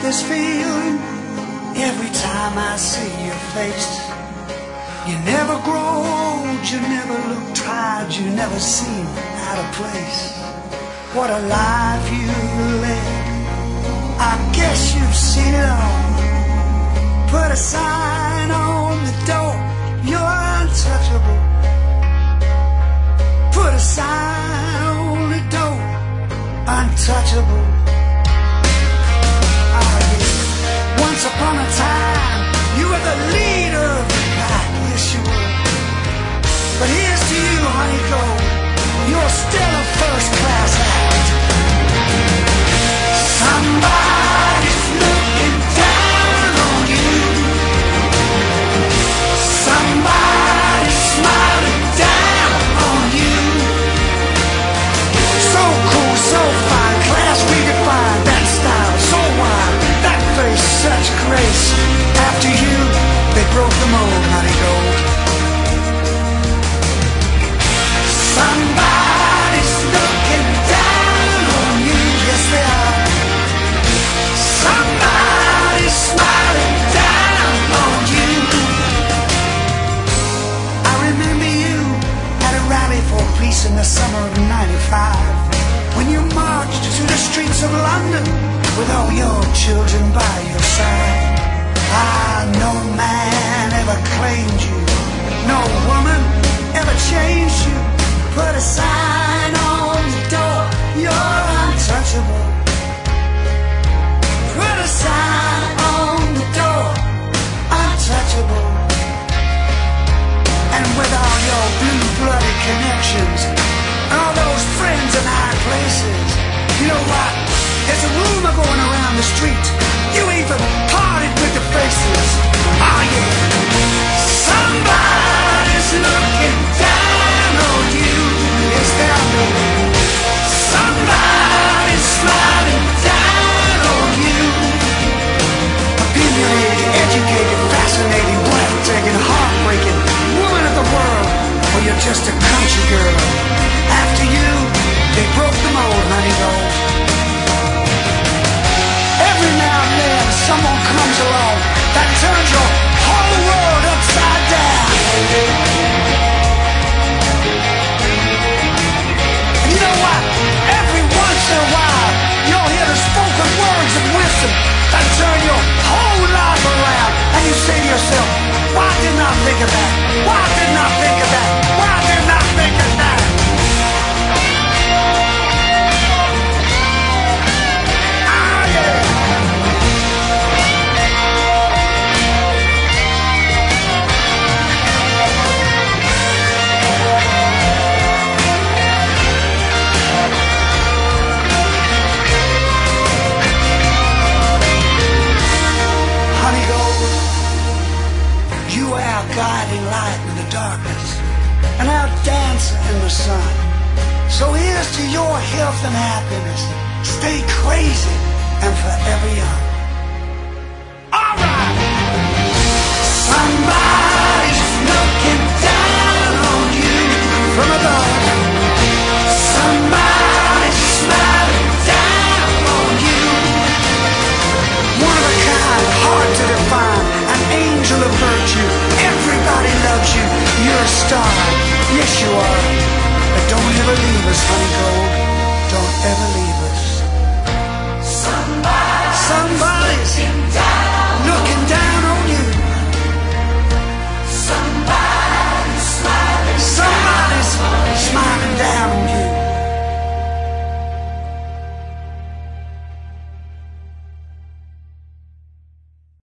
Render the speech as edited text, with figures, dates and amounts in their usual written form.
this feeling every time I see your face. You never grow old, you never look tired, you never seem out of place. What a life you led, I guess you've seen it all. Put a sign on the door, you're untouchable. Put a sign on the door, untouchable. Once upon a time, you were the leader of the pack, yes you were. But here's to you, honey gold, you're still a first-class act. Somebody's looking down on you. Somebody's smiling down on you. So cool, so fine, class redefined, that style so wide, that face such grace. After you, they broke the mold, honey gold. Somebody's looking down on you, yes they are. Somebody's smiling down on you. I remember you at a rally for peace in the summer of '95, when you marched through the streets of London with all your children by your side. Ah, no man ever claimed you, no woman ever changed you. Put a sign on the door, you're untouchable. Put a sign on the door, untouchable. And with all your blue-blooded connections, all those friends in high places, you know what? There's a rumor going around the street, you even parted with the faces. Oh yeah. Somebody's looking down on you. Yes, they are. Somebody's smiling down on you. Opinionated, educated, fascinating, breathtaking, heartbreaking, woman of the world, or you're just a country girl. After you, they broke the mold, honey gold. Every now and then someone comes along that turns your whole world upside down. And you know what? Every once in a while you'll hear the spoken words of wisdom that turn your whole life around. And you say to yourself, why didn't I think of that? Why didn't I think of that? Why didn't I think of that? Guiding light in the darkness, and our dancer in the sun. So here's to your health and happiness. Stay crazy and forever young. All right. Somebody's looking down on you from above. Somebody's smiling down on you. One of a kind, hard to define, an angel of virtue. Everybody loves you, you're a star, yes you are. But don't ever leave us, honey.